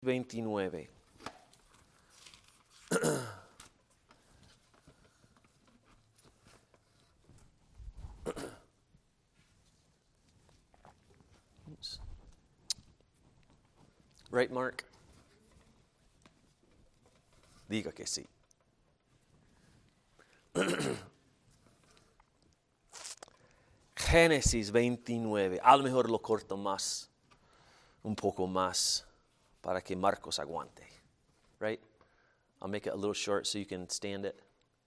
29. Right, Mark? Diga que sí. Génesis 29. A lo mejor lo corto más, un poco más, para que Marcos aguante. Right? I'll make it a little short so you can stand it.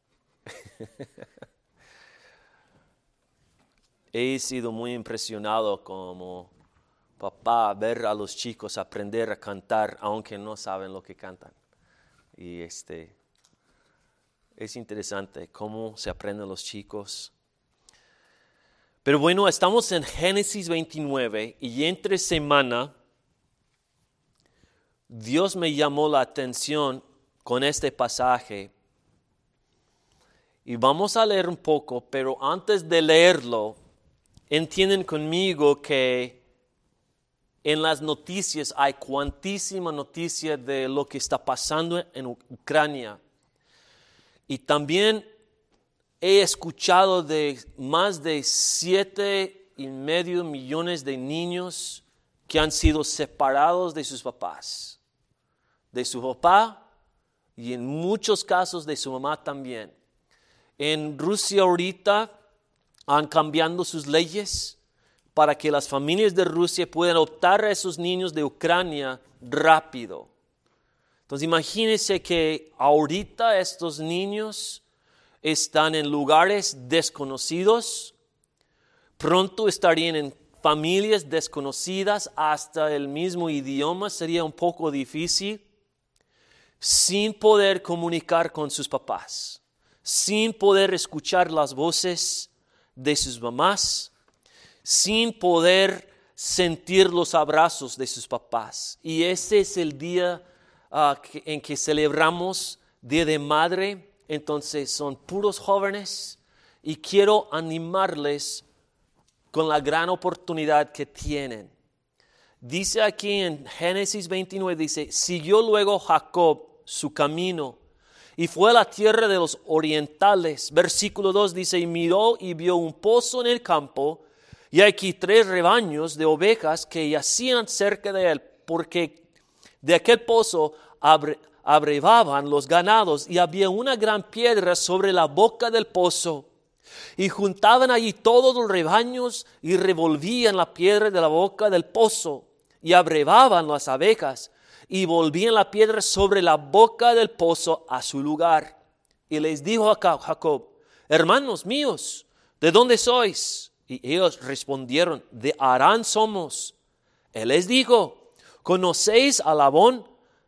He sido muy impresionado como papá ver a los chicos aprender a cantar aunque no saben lo que cantan. Y es interesante cómo se aprenden los chicos. Pero bueno, estamos en Génesis 29 y entre semana Dios me llamó la atención con este pasaje. Y vamos a leer un poco, pero antes de leerlo, entienden conmigo que en las noticias hay cuantísima noticia de lo que está pasando en Ucrania. Y también he escuchado de más de 7.5 millones de niños que han sido separados de sus papás. De su papá y en muchos casos de su mamá también. En Rusia ahorita han cambiado sus leyes para que las familias de Rusia puedan adoptar a esos niños de Ucrania rápido. Entonces imagínense que ahorita estos niños están en lugares desconocidos, pronto estarían en familias desconocidas, hasta el mismo idioma sería un poco difícil, sin poder comunicar con sus papás, sin poder escuchar las voces de sus mamás, sin poder sentir los abrazos de sus papás. Y ese es el día en que celebramos Día de Madre. Entonces son puros jóvenes y quiero animarles con la gran oportunidad que tienen. Dice aquí en Génesis 29, dice, siguió luego Jacob su camino y fue a la tierra de los orientales. Versículo 2 dice, y miró y vio un pozo en el campo, y aquí 3 rebaños de ovejas que yacían cerca de él, porque de aquel pozo abrevaban los ganados, y había una gran piedra sobre la boca del pozo. Y juntaban allí todos los rebaños y revolvían la piedra de la boca del pozo, y abrevaban las abejas, y volvían la piedra sobre la boca del pozo a su lugar. Y les dijo a Jacob, hermanos míos, ¿de dónde sois? Y ellos respondieron, de Harán somos. Él les dijo, ¿conocéis a Labán,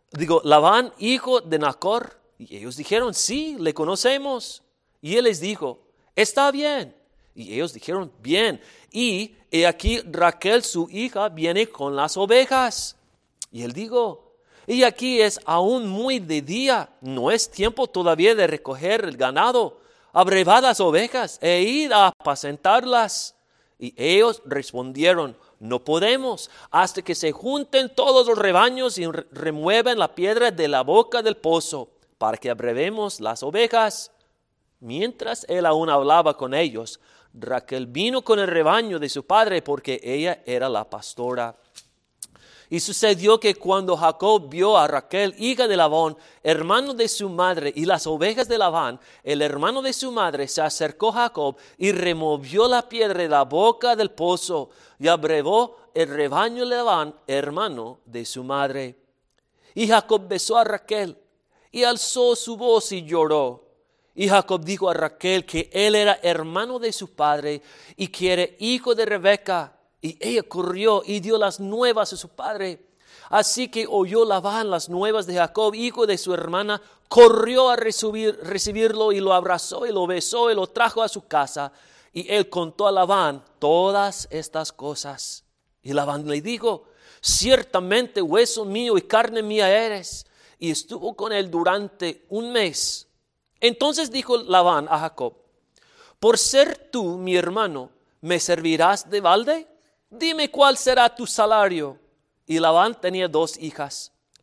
hijo de Nacor? Y ellos dijeron, sí, le conocemos. Y él les dijo, está bien. Y ellos dijeron, bien. Y he aquí Raquel, su hija, viene con las ovejas. Y él dijo, y aquí es aún muy de día, no es tiempo todavía de recoger el ganado. Abrevad las ovejas e id a apacentarlas. Y ellos respondieron, no podemos, hasta que se junten todos los rebaños y remuevan la piedra de la boca del pozo, para que abrevemos las ovejas. Mientras él aún hablaba con ellos, Raquel vino con el rebaño de su padre, porque ella era la pastora. Y sucedió que cuando Jacob vio a Raquel, hija de Labán, hermano de su madre, y las ovejas de Labán, el hermano de su madre, se acercó a Jacob y removió la piedra de la boca del pozo y abrevó el rebaño de Labán, hermano de su madre. Y Jacob besó a Raquel y alzó su voz y lloró. Y Jacob dijo a Raquel que él era hermano de su padre y que era hijo de Rebeca. Y ella corrió y dio las nuevas a su padre. Así que oyó Labán las nuevas de Jacob, hijo de su hermana, corrió a recibirlo y lo abrazó y lo besó y lo trajo a su casa. Y él contó a Labán todas estas cosas. Y Labán le dijo, ciertamente hueso mío y carne mía eres. Y estuvo con él durante 1 mes. Entonces dijo Labán a Jacob, por ser tú mi hermano, ¿me servirás de balde? Dime cuál será tu salario. Y Labán tenía 2 hijas.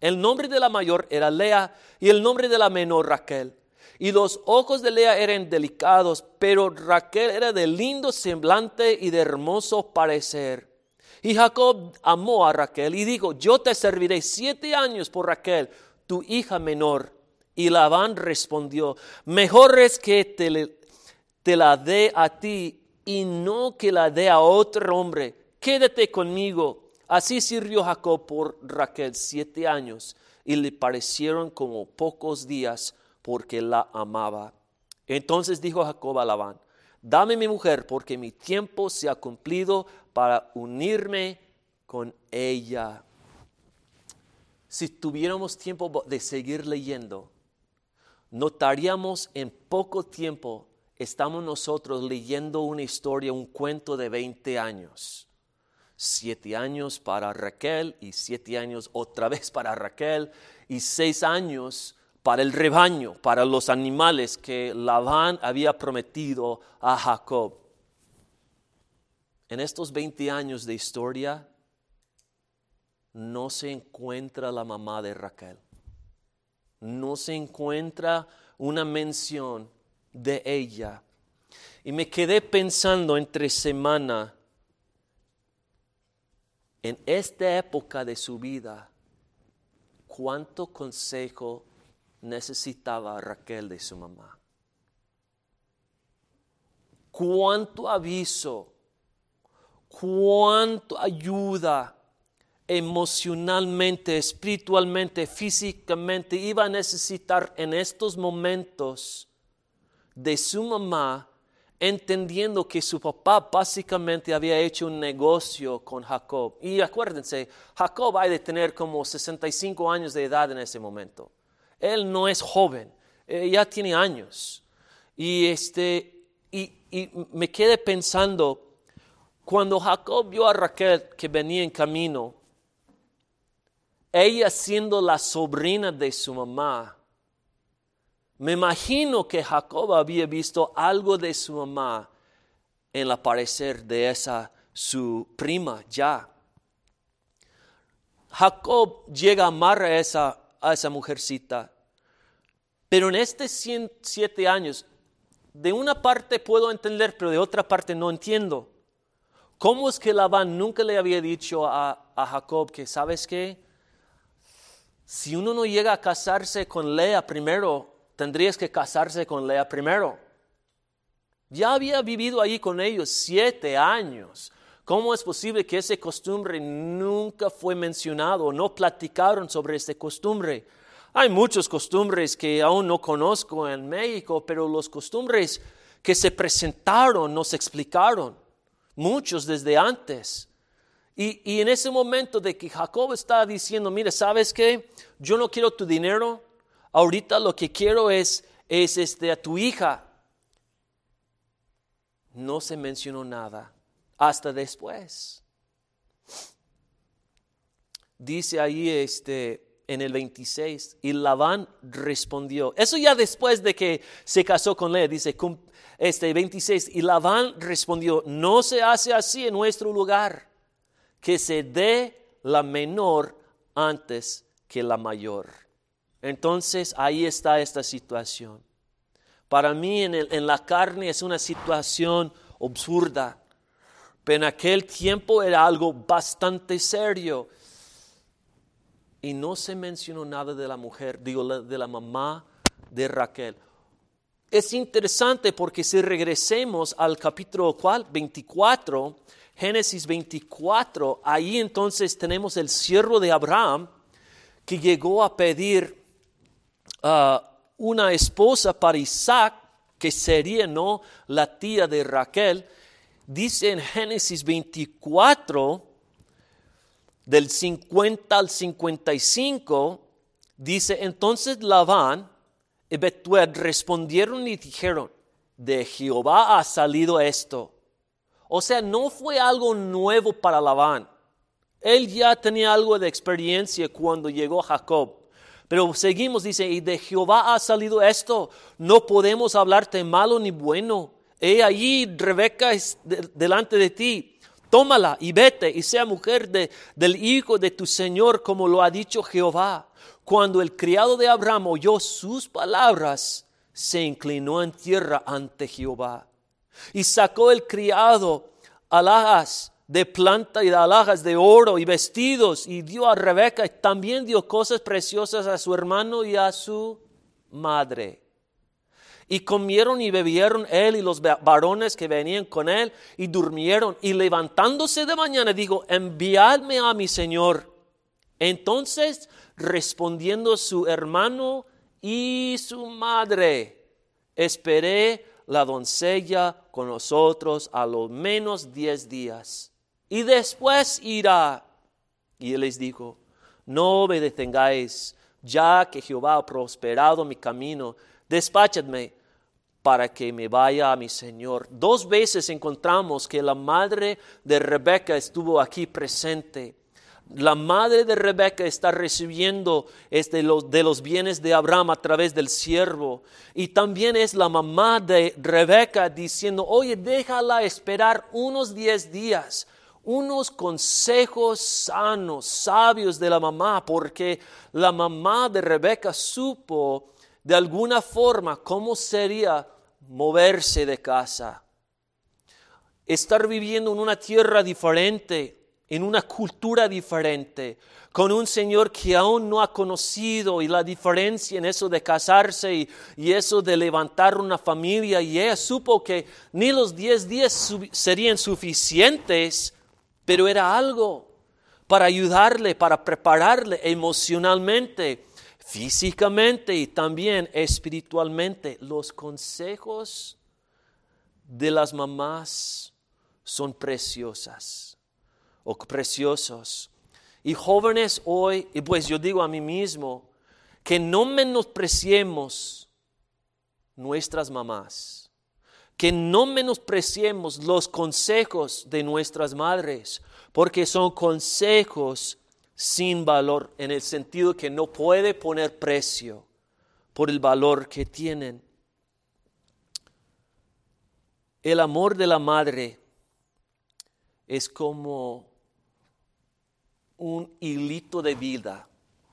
El nombre de la mayor era Lea y el nombre de la menor Raquel. Y los ojos de Lea eran delicados, pero Raquel era de lindo semblante y de hermoso parecer. Y Jacob amó a Raquel y dijo, yo te serviré 7 años por Raquel, tu hija menor. Y Labán respondió, mejor es que te la dé a ti y no que la dé a otro hombre. Quédate conmigo. Así sirvió Jacob por Raquel 7 años y le parecieron como pocos días porque la amaba. Entonces dijo Jacob a Labán, dame mi mujer porque mi tiempo se ha cumplido para unirme con ella. Si tuviéramos tiempo de seguir leyendo, notaríamos en poco tiempo estamos nosotros leyendo una historia, un cuento de 20 años. 7 años para Raquel y 7 años otra vez para Raquel y 6 años para el rebaño, para los animales que Labán había prometido a Jacob. En estos 20 años de historia no se encuentra la mamá de Raquel. No se encuentra una mención de ella. Y me quedé pensando entre semana en esta época de su vida, cuánto consejo necesitaba Raquel de su mamá. Cuánto aviso, cuánto ayuda emocionalmente, espiritualmente, físicamente iba a necesitar en estos momentos de su mamá, entendiendo que su papá básicamente había hecho un negocio con Jacob. Y acuérdense, Jacob ha de tener como 65 años de edad en ese momento. Él no es joven, ya tiene años. Y me quedé pensando, cuando Jacob vio a Raquel que venía en camino, ella siendo la sobrina de su mamá, me imagino que Jacob había visto algo de su mamá en el aparecer de esa su prima ya. Jacob llega a amar a esa mujercita, pero en estos 7 años, de una parte puedo entender, pero de otra parte no entiendo. ¿Cómo es que Labán nunca le había dicho a Jacob que, ¿sabes qué? Si uno no llega a casarse con Lea primero, tendrías que casarse con Lea primero. Ya había vivido allí con ellos 7 años. ¿Cómo es posible que esa costumbre nunca fue mencionado? No platicaron sobre esta costumbre. Hay muchas costumbres que aún no conozco en México, pero las costumbres que se presentaron nos explicaron. Muchos desde antes. Y en ese momento de que Jacob está diciendo, mira, ¿sabes qué? Yo no quiero tu dinero. Ahorita lo que quiero es a tu hija. No se mencionó nada hasta después. Dice ahí en el 26, y Labán respondió. Eso ya después de que se casó con Lea, dice 26, y Labán respondió, no se hace así en nuestro lugar, que se dé la menor antes que la mayor. Entonces ahí está esta situación. Para mí en la carne es una situación absurda, pero en aquel tiempo era algo bastante serio. Y no se mencionó nada de la mujer, de la mamá de Raquel. Es interesante porque si regresemos al capítulo 24, Génesis 24, ahí entonces tenemos el siervo de Abraham que llegó a pedir una esposa para Isaac, que sería no la tía de Raquel. Dice en Génesis 24, del 50 al 55, dice, entonces Labán y Betuel respondieron y dijeron, de Jehová ha salido esto. O sea, no fue algo nuevo para Labán. Él ya tenía algo de experiencia cuando llegó Jacob. Pero seguimos, dice, y de Jehová ha salido esto. No podemos hablarte malo ni bueno. Allí Rebeca es delante de ti. tómala y vete y sea mujer del hijo de tu señor, como lo ha dicho Jehová. Cuando el criado de Abraham oyó sus palabras, se inclinó en tierra ante Jehová. Y sacó el criado alhajas de planta y de alhajas de oro y vestidos, y dio a Rebeca, y también dio cosas preciosas a su hermano y a su madre. Y comieron y bebieron él y los varones que venían con él, y durmieron. Y levantándose de mañana dijo: enviadme a mi señor. Entonces respondiendo su hermano y su madre: esperé la doncella con nosotros a lo menos 10 días, y después irá. Y él les dijo: no me detengáis, ya que Jehová ha prosperado mi camino. Despáchadme para que me vaya a mi señor. 2 veces encontramos que la madre de Rebeca estuvo aquí presente. La madre de Rebeca está recibiendo de los bienes de Abraham a través del siervo. Y también es la mamá de Rebeca diciendo: oye, déjala esperar unos 10 días. Unos consejos sanos, sabios de la mamá, porque la mamá de Rebeca supo de alguna forma cómo sería moverse de casa. Estar viviendo en una tierra diferente, en una cultura diferente, con un Señor que aún no ha conocido, y la diferencia en eso de casarse y eso de levantar una familia. Y ella supo que ni los 10 días serían suficientes, pero era algo para ayudarle, para prepararle emocionalmente, físicamente y también espiritualmente. Los consejos de las mamás son preciosos. Y jóvenes hoy, y pues yo digo a mí mismo, que no menospreciemos nuestras mamás, que no menospreciemos los consejos de nuestras madres, porque son consejos sin valor, en el sentido que no puede poner precio por el valor que tienen. El amor de la madre es como un hilito de vida,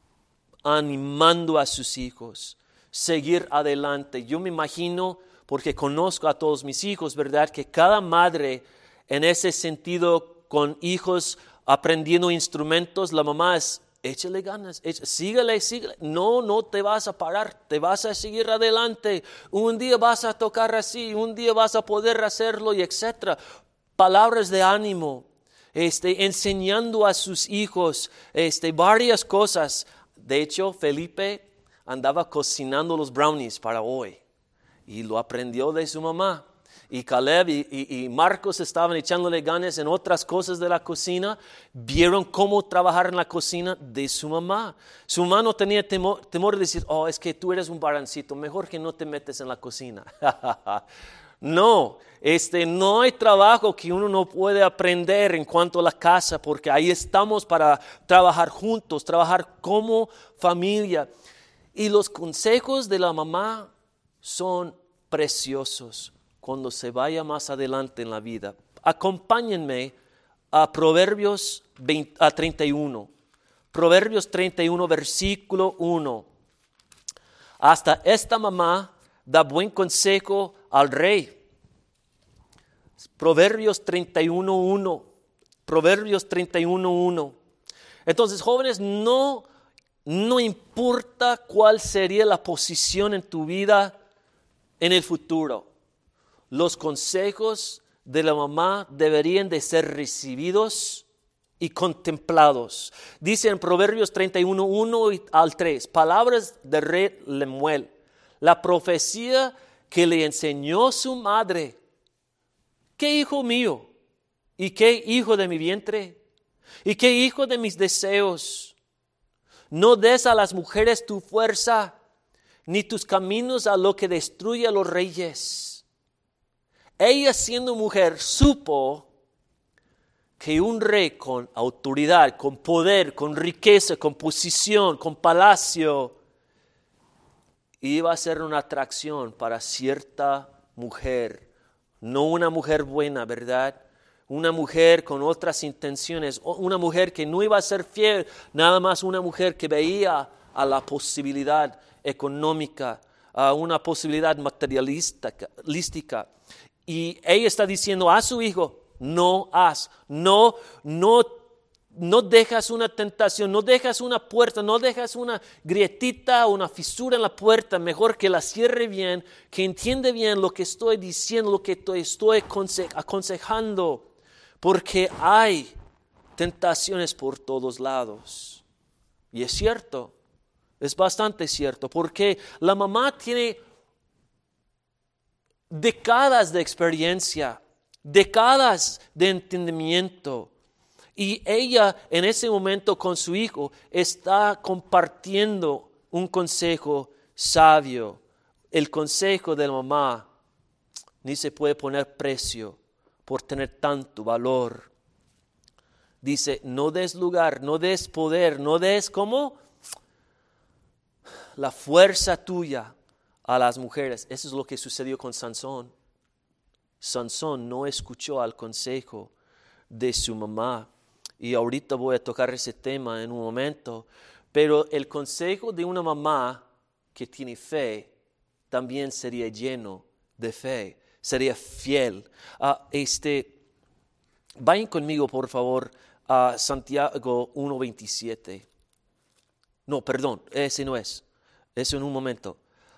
animando a sus hijos seguir adelante. Yo me imagino, porque conozco a todos mis hijos, ¿verdad?, que cada madre en ese sentido, con hijos aprendiendo instrumentos, la mamá es: échale ganas, síguele, no te vas a parar, te vas a seguir adelante, un día vas a tocar así, un día vas a poder hacerlo, y etcétera. Palabras de ánimo, enseñando a sus hijos varias cosas. De hecho, Felipe andaba cocinando los brownies para hoy, y lo aprendió de su mamá. Y Caleb y Marcos estaban echándole ganas en otras cosas de la cocina. Vieron cómo trabajar en la cocina de su mamá. Su mamá no tenía temor de decir: oh, es que tú eres un varoncito, mejor que no te metes en la cocina. No, no hay trabajo que uno no puede aprender en cuanto a la casa, porque ahí estamos para trabajar juntos, trabajar como familia. Y los consejos de la mamá son preciosos cuando se vaya más adelante en la vida. Acompáñenme a Proverbios 31. Proverbios 31, versículo 1. Hasta esta mamá da buen consejo al rey. Proverbios 31:1. Proverbios 31:1. Entonces, jóvenes, no importa cuál sería la posición en tu vida en el futuro, los consejos de la mamá deberían de ser recibidos y contemplados. Dice en Proverbios 31:1 al 3, palabras de rey Lemuel, la profecía que le enseñó su madre. ¿Qué hijo mío? ¿Y qué hijo de mi vientre? ¿Y qué hijo de mis deseos? No des a las mujeres tu fuerza, ni tus caminos a lo que destruye a los reyes. Ella, siendo mujer, supo que un rey con autoridad, con poder, con riqueza, con posición, con palacio, iba a ser una atracción para cierta mujer. No una mujer buena, ¿verdad? una mujer con otras intenciones, una mujer que no iba a ser fiel, nada más una mujer que veía a la posibilidad económica, a una posibilidad materialística. Y ella está diciendo a su hijo, no dejas una tentación, no dejas una puerta, no dejas una grietita, una fisura en la puerta, mejor que la cierre bien, que entiende bien lo que estoy diciendo, lo que estoy aconsejando, porque hay tentaciones por todos lados. Y es cierto, es bastante cierto, porque la mamá tiene décadas de experiencia, décadas de entendimiento. Y ella en ese momento con su hijo está compartiendo un consejo sabio. El consejo de la mamá ni se puede poner precio por tener tanto valor. Dice, no des lugar, no des poder, no des ¿cómo? La fuerza tuya a las mujeres. Eso es lo que sucedió con Sansón. Sansón no escuchó al consejo de su mamá. Y ahorita voy a tocar ese tema en un momento. Pero el consejo de una mamá que tiene fe también sería lleno de fe. Sería fiel. Vayan conmigo, por favor, a Santiago 1:27. No, perdón, ese no es. Eso en un momento.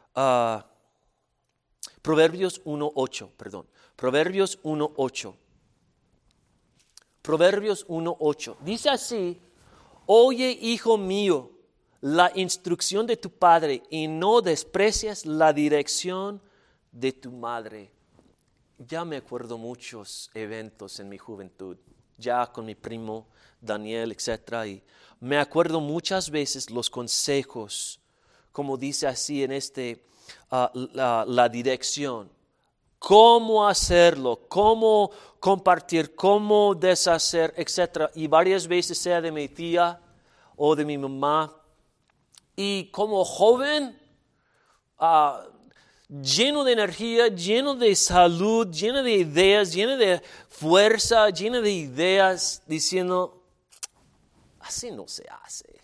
Proverbios 1:8, perdón. Proverbios 1:8. Proverbios 1:8. Dice así, oye, hijo mío, la instrucción de tu padre y no desprecies la dirección de tu madre. Ya me acuerdo muchos eventos en mi juventud, ya con mi primo Daniel, etc. Y me acuerdo muchas veces los consejos, como dice así en la dirección. Cómo hacerlo, cómo compartir, cómo deshacer, etc. Y varias veces sea de mi tía o de mi mamá. Y como joven, lleno de energía, lleno de salud, lleno de ideas, lleno de fuerza, lleno de ideas, diciendo, así no se hace.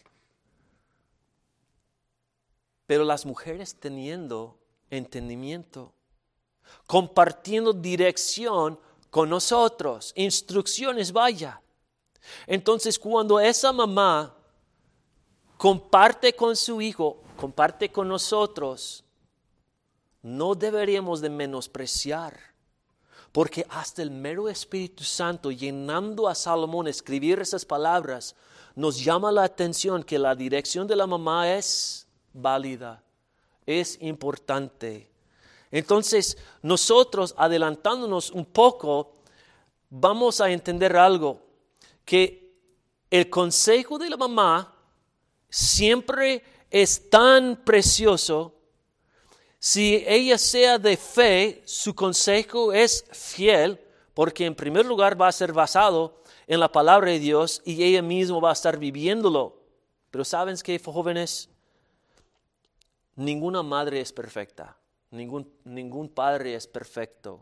Pero las mujeres teniendo entendimiento, compartiendo dirección con nosotros, instrucciones, vaya. Entonces, cuando esa mamá comparte con su hijo, comparte con nosotros, no deberíamos de menospreciar, porque hasta el mero Espíritu Santo, llenando a Salomón a escribir esas palabras, nos llama la atención que la dirección de la mamá es válida, es importante. Entonces, nosotros, adelantándonos un poco, vamos a entender algo, que el consejo de la mamá siempre es tan precioso. Si ella sea de fe, su consejo es fiel, porque en primer lugar va a ser basado en la palabra de Dios y ella misma va a estar viviéndolo. Pero ¿saben qué, jóvenes? Ninguna madre es perfecta. Ningún padre es perfecto.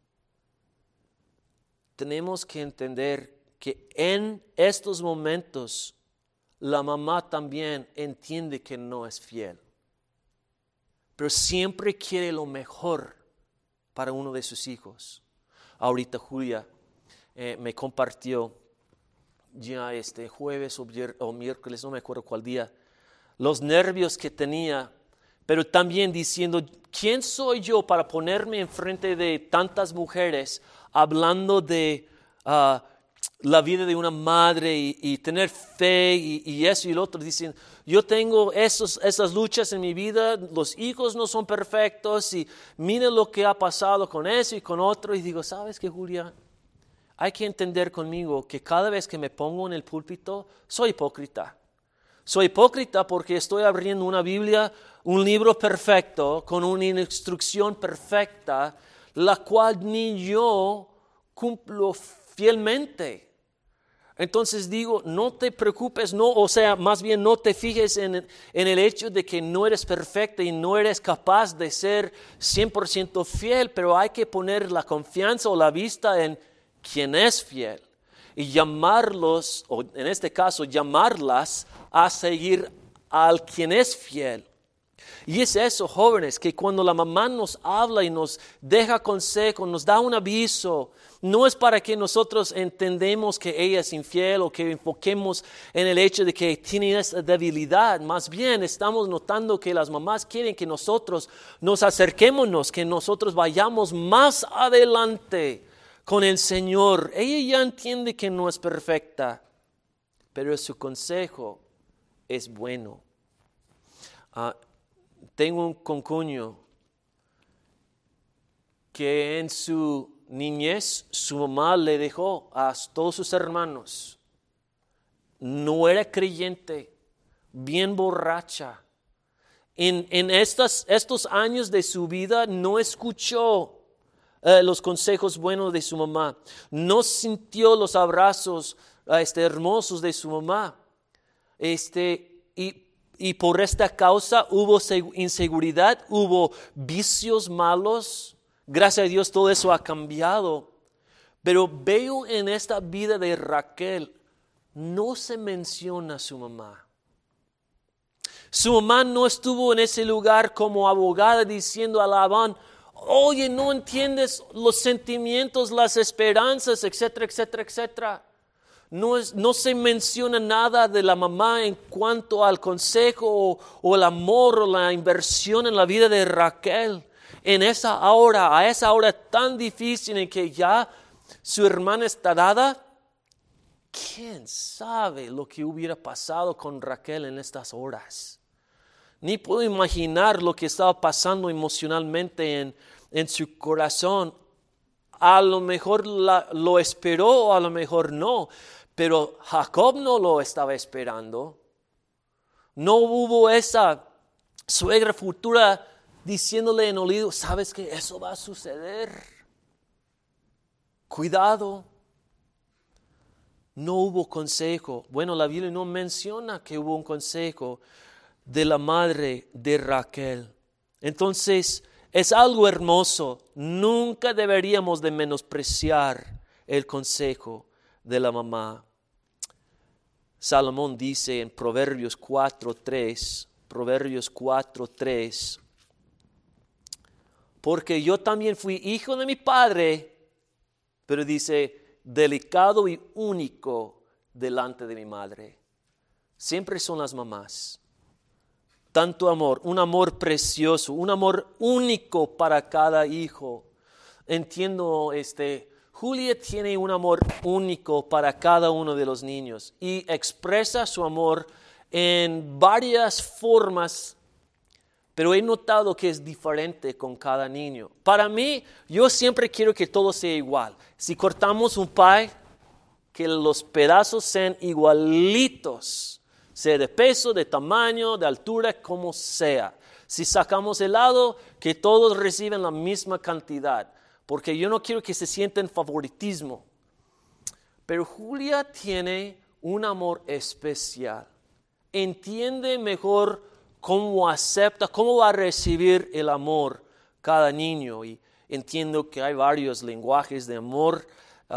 Tenemos que entender que en estos momentos la mamá también entiende que no es fiel, pero siempre quiere lo mejor para uno de sus hijos. Ahorita Julia me compartió ya jueves o miércoles, no me acuerdo cuál día, los nervios que tenía, pero también diciendo, ¿quién soy yo para ponerme enfrente de tantas mujeres hablando de la vida de una madre y tener fe y eso y lo otro? Dicen, yo tengo esas luchas en mi vida, los hijos no son perfectos y mire lo que ha pasado con eso y con otro. Y digo, ¿sabes qué, Julia? Hay que entender conmigo que cada vez que me pongo en el púlpito, soy hipócrita. Soy hipócrita porque estoy abriendo una Biblia, un libro perfecto, con una instrucción perfecta, la cual ni yo cumplo fielmente. Entonces digo, no te preocupes, más bien no te fijes en el hecho de que no eres perfecta y no eres capaz de ser 100% fiel, pero hay que poner la confianza o la vista en quien es fiel, y llamarlos, o en este caso llamarlas a seguir al quien es fiel. Y es eso, jóvenes, que cuando la mamá nos habla y nos deja consejo, nos da un aviso, no es para que nosotros entendemos que ella es infiel o que enfoquemos en el hecho de que tiene esa debilidad. Más bien estamos notando que las mamás quieren que nosotros nos acerquémonos, que nosotros vayamos más adelante con el Señor. Ella ya entiende que no es perfecta, pero su consejo es bueno. Tengo un concuño que en su niñez su mamá le dejó a todos sus hermanos. No era creyente, bien borracha. En estos años de su vida no escuchó los consejos buenos de su mamá. No sintió los abrazos hermosos de su mamá. Y por esta causa hubo inseguridad, hubo vicios malos. Gracias a Dios todo eso ha cambiado. Pero veo en esta vida de Raquel, no se menciona a su mamá. Su mamá no estuvo en ese lugar como abogada diciendo a Labán, oye, no entiendes los sentimientos, las esperanzas, etcétera, etcétera, etcétera. No se menciona nada de la mamá en cuanto al consejo o el amor o la inversión en la vida de Raquel. A esa hora tan difícil en que ya su hermana está dada, ¿quién sabe lo que hubiera pasado con Raquel en estas horas? Ni puedo imaginar lo que estaba pasando emocionalmente en su corazón. A lo mejor lo esperó, a lo mejor no. Pero Jacob no lo estaba esperando. No hubo esa suegra futura diciéndole en oído, ¿sabes que eso va a suceder? Cuidado. No hubo consejo. Bueno, la Biblia no menciona que hubo un consejo de la madre de Raquel. Entonces, es algo hermoso. Nunca deberíamos de menospreciar el consejo de la mamá. Salomón dice en Proverbios 4:3, porque yo también fui hijo de mi padre, pero dice, delicado y único delante de mi madre. Siempre son las mamás. Tanto amor, un amor precioso, un amor único para cada hijo. Entiendo Julia tiene un amor único para cada uno de los niños y expresa su amor en varias formas, pero he notado que es diferente con cada niño. Para mí, yo siempre quiero que todo sea igual. Si cortamos un pie, que los pedazos sean igualitos, sea de peso, de tamaño, de altura, como sea. Si sacamos helado, que todos reciban la misma cantidad. Porque yo no quiero que se sientan favoritismo. Pero Julia tiene un amor especial. Entiende mejor cómo acepta, cómo va a recibir el amor cada niño. Y entiendo que hay varios lenguajes de amor.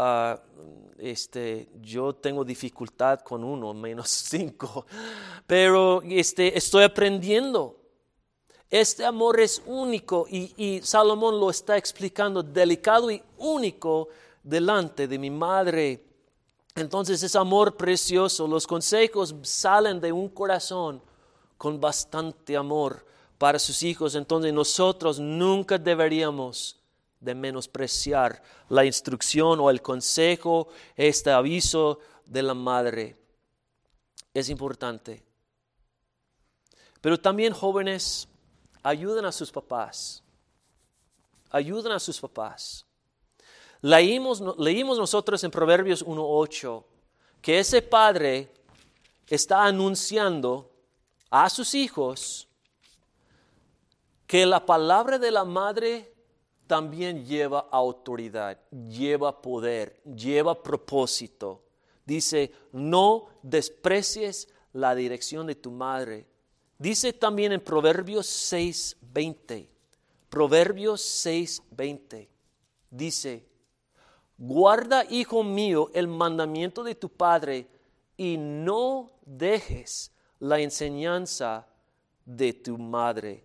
Yo tengo dificultad con uno, -5. Pero estoy aprendiendo. Este amor es único y Salomón lo está explicando, delicado y único delante de mi madre. Entonces es amor precioso. Los consejos salen de un corazón con bastante amor para sus hijos. Entonces nosotros nunca deberíamos de menospreciar la instrucción o el consejo, este aviso de la madre. Es importante. Pero también, jóvenes, ayuden a sus papás. Ayuden a sus papás. Leímos nosotros en Proverbios 1:8 que ese padre está anunciando a sus hijos que la palabra de la madre también lleva autoridad, lleva poder, lleva propósito. Dice, no desprecies la dirección de tu madre. Dice también en Proverbios 6:20. Proverbios 6:20. Dice, Guarda, hijo mío, el mandamiento de tu padre y no dejes la enseñanza de tu madre.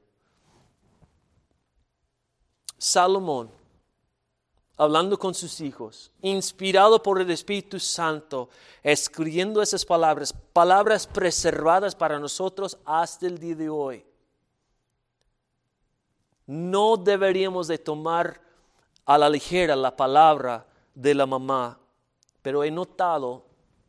Salomón, hablando con sus hijos, inspirado por el Espíritu Santo, escribiendo esas palabras preservadas para nosotros hasta el día de hoy. No deberíamos de tomar a la ligera la palabra de la mamá, pero he notado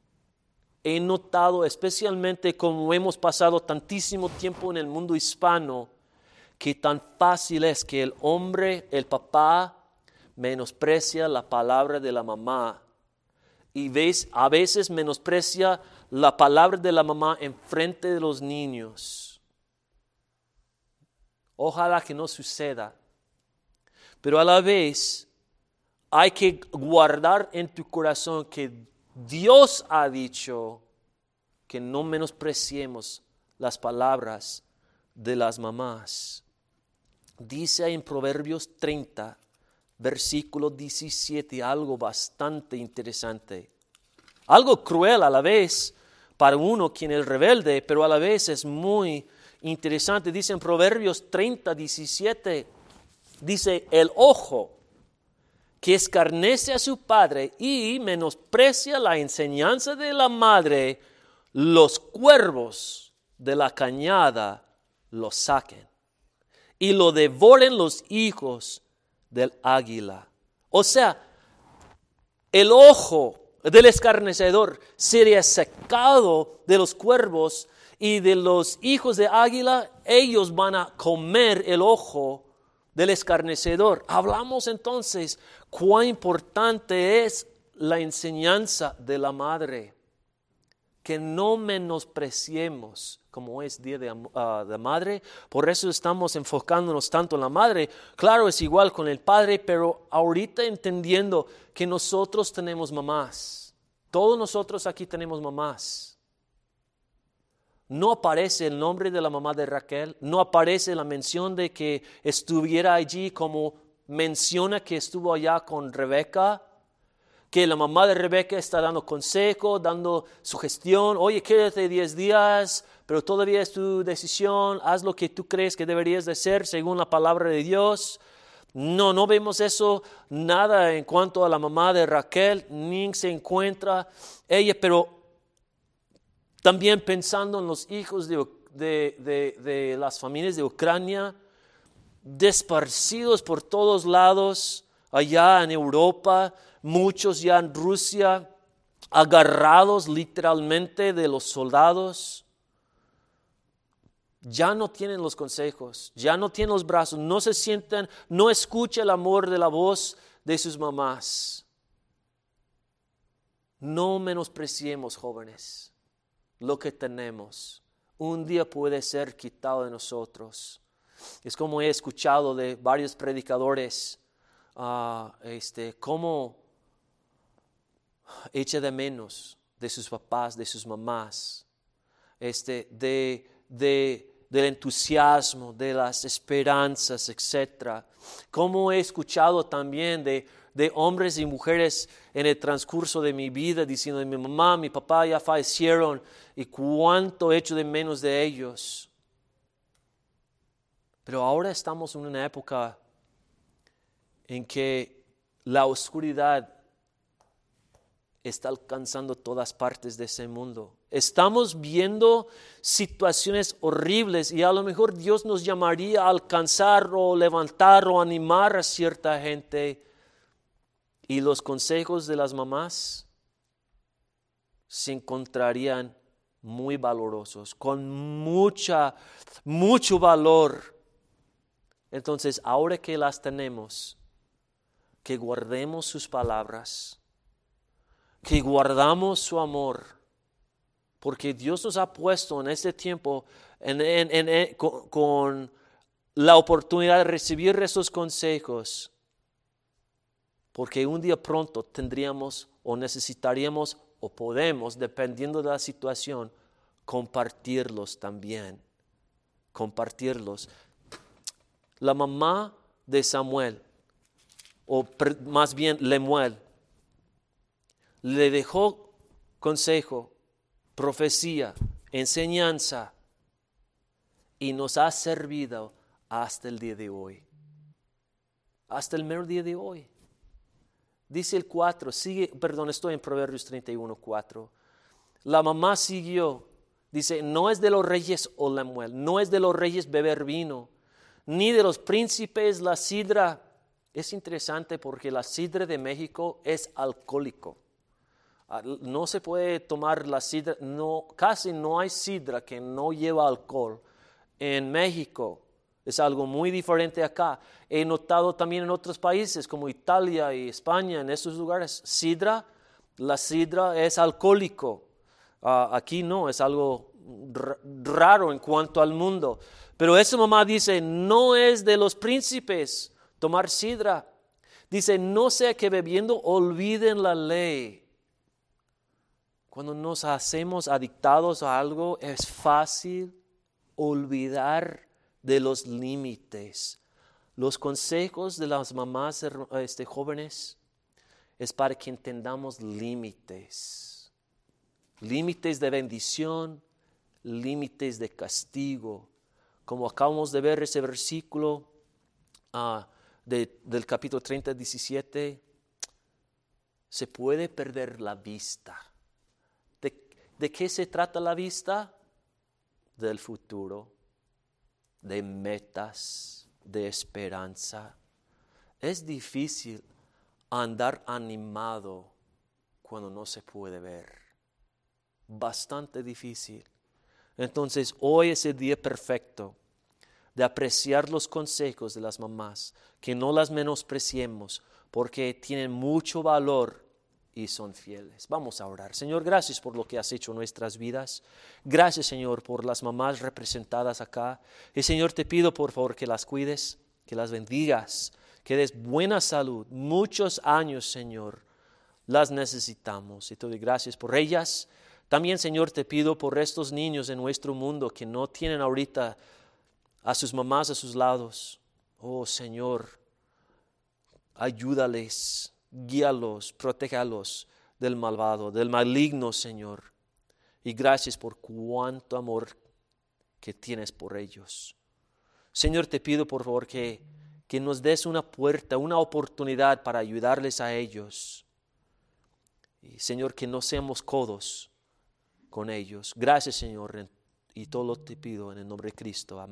especialmente como hemos pasado tantísimo tiempo en el mundo hispano, que tan fácil es que el hombre, el papá, menosprecia la palabra de la mamá y a veces menosprecia la palabra de la mamá en frente de los niños. Ojalá que no suceda, pero a la vez hay que guardar en tu corazón que Dios ha dicho que no menospreciemos las palabras de las mamás. Dice en Proverbios 30, versículo 17, algo bastante interesante. Algo cruel a la vez para uno quien es rebelde, pero a la vez es muy interesante. Dice en Proverbios 30, 17, dice, el ojo que escarnece a su padre y menosprecia la enseñanza de la madre, los cuervos de la cañada lo saquen y lo devoren los hijos del águila. O sea, el ojo del escarnecedor sería sacado de los cuervos y de los hijos de águila, ellos van a comer el ojo del escarnecedor. Hablamos entonces cuán importante es la enseñanza de la madre, que no menospreciemos como es Día de Madre. Por eso estamos enfocándonos tanto en la madre. Claro, es igual con el padre, pero ahorita entendiendo que nosotros tenemos mamás. Todos nosotros aquí tenemos mamás. No aparece el nombre de la mamá de Raquel, no aparece la mención de que estuviera allí como menciona que estuvo allá con Rebeca, que la mamá de Rebeca está dando consejo, dando sugestión, oye, quédate 10 días, pero todavía es tu decisión, haz lo que tú crees que deberías de hacer según la palabra de Dios. No vemos eso, nada en cuanto a la mamá de Raquel, ni se encuentra ella, pero también pensando en los hijos de las familias de Ucrania, desparcidos por todos lados, allá en Europa, muchos ya en Rusia, agarrados literalmente de los soldados, ya no tienen los consejos, ya no tienen los brazos, no se sienten, no escuchan el amor de la voz de sus mamás. No menospreciemos, jóvenes, lo que tenemos. Un día puede ser quitado de nosotros. Es como he escuchado de varios predicadores, cómo echa de menos de sus papás, de sus mamás, del entusiasmo, de las esperanzas, etc. Como he escuchado también de hombres y mujeres en el transcurso de mi vida diciendo, mi mamá, mi papá ya fallecieron y cuánto echo de menos de ellos. Pero ahora estamos en una época en que la oscuridad está alcanzando todas partes de ese mundo. Estamos viendo situaciones horribles y a lo mejor Dios nos llamaría a alcanzar o levantar o animar a cierta gente. Y los consejos de las mamás se encontrarían muy valorosos, con mucho valor. Entonces, ahora que las tenemos, que guardemos sus palabras, que guardamos su amor, porque Dios nos ha puesto en este tiempo con la oportunidad de recibir esos consejos, porque un día pronto tendríamos o necesitaríamos o podemos, dependiendo de la situación, compartirlos también, compartirlos. La mamá de Samuel, o más bien Lemuel, le dejó consejo, profecía, enseñanza, y nos ha servido hasta el día de hoy. Hasta el mero día de hoy. Dice el 4, estoy en Proverbios 31, 4. La mamá siguió, dice, no es de los reyes Olamuel, no es de los reyes beber vino, ni de los príncipes la sidra. Es interesante porque la sidra de México es alcohólico. No se puede tomar la sidra, casi no hay sidra que no lleva alcohol. En México es algo muy diferente acá. He notado también en otros países como Italia y España, en esos lugares, la sidra es alcohólico. Aquí no, es algo raro en cuanto al mundo. Pero esa mamá dice, no es de los príncipes tomar sidra. Dice, no sea que bebiendo olviden la ley. Cuando nos hacemos adictados a algo, es fácil olvidar de los límites. Los consejos de las mamás jóvenes es para que entendamos límites. Límites de bendición, límites de castigo. Como acabamos de ver ese versículo del capítulo 30, 17, se puede perder la vista. ¿De qué se trata la vista? Del futuro, de metas, de esperanza. Es difícil andar animado cuando no se puede ver. Bastante difícil. Entonces, hoy es el día perfecto de apreciar los consejos de las mamás, que no las menospreciemos, porque tienen mucho valor y son fieles. Vamos a orar. Señor, gracias por lo que has hecho en nuestras vidas. Gracias, Señor, por las mamás representadas acá. Y, Señor, te pido, por favor, que las cuides, que las bendigas, que des buena salud. Muchos años, Señor, las necesitamos. Y te doy gracias por ellas. También, Señor, te pido por estos niños en nuestro mundo que no tienen ahorita a sus mamás a sus lados. Oh, Señor, ayúdales, guíalos, protéjalos del malvado, del maligno, Señor. Y gracias por cuánto amor que tienes por ellos. Señor, te pido por favor que nos des una puerta, una oportunidad para ayudarles a ellos. Y Señor, que no seamos codos con ellos. Gracias, Señor, y todo lo te pido en el nombre de Cristo. Amén.